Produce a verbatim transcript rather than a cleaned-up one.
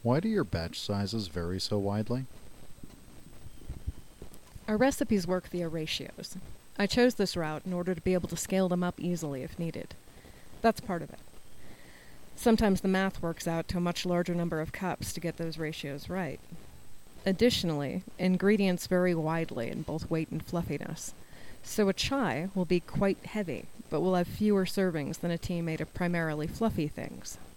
Why do your batch sizes vary so widely? Our recipes work via ratios. I chose this route in order to be able to scale them up easily if needed. That's part of it. Sometimes the math works out to a much larger number of cups to get those ratios right. Additionally, ingredients vary widely in both weight and fluffiness. So a chai will be quite heavy, but will have fewer servings than a tea made of primarily fluffy things.